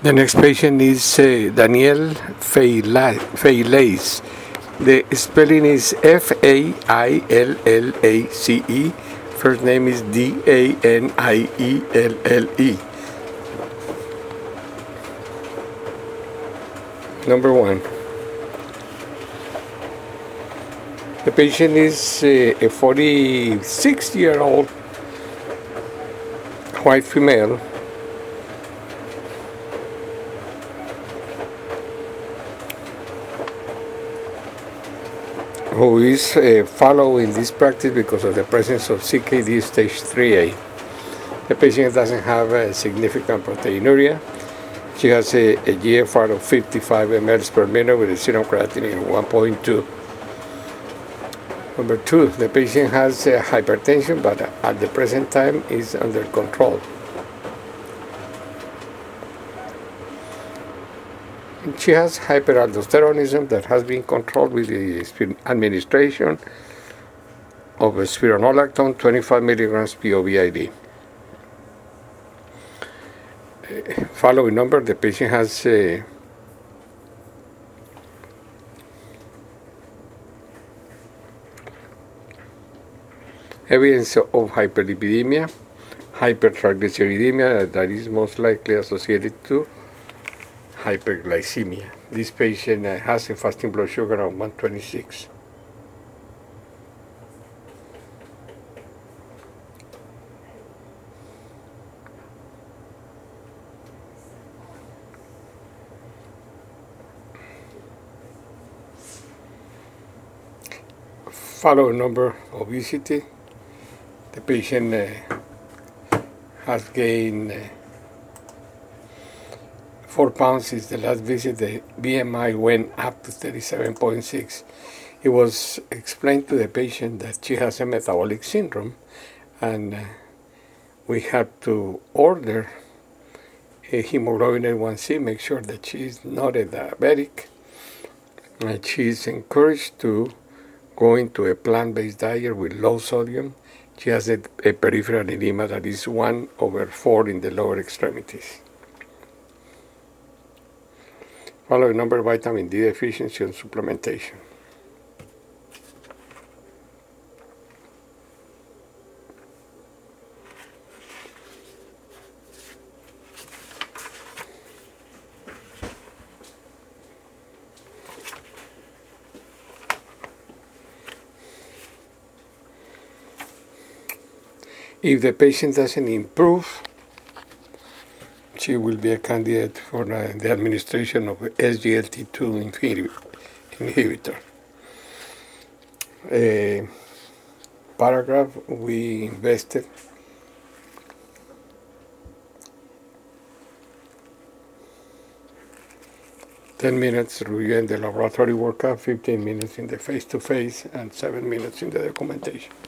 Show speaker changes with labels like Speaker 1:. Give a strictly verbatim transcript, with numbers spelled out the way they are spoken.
Speaker 1: The next patient is uh, Daniel Failace. The spelling is F A I L L A C E. First name is D A N I E L L E. Number one. The patient is uh, a forty-six year old white female who is uh, following this practice because of the presence of C K D stage three A. The patient doesn't have a significant proteinuria. She has a, a G F R of fifty-five milliliters per minute with a serum creatinine of one point two. Number two, the patient has uh, hypertension, but at the present time is under control. She has hyperaldosteronism that has been controlled with the administration of spironolactone twenty-five milligrams P O V I D. Uh, following number, the patient has uh, evidence of hyperlipidemia, hypertriglyceridemia that is most likely associated to hyperglycemia. This patient uh, has a fasting blood sugar of one twenty-six. Following number, obesity. The patient uh, has gained uh, four pounds since the last visit. The B M I went up to thirty-seven point six. It was explained to the patient that she has a metabolic syndrome, and uh, we have to order a hemoglobin A one C, make sure that she is not a diabetic, and she is encouraged to go into a plant-based diet with low sodium. She has a, a peripheral edema that is one over four in the lower extremities. Following number, vitamin D deficiency and supplementation. If the patient doesn't improve, she will be a candidate for uh, the administration of S G L T two inhibitor. A paragraph, we invested ten minutes reviewing the laboratory workup, fifteen minutes in the face-to-face, and seven minutes in the documentation.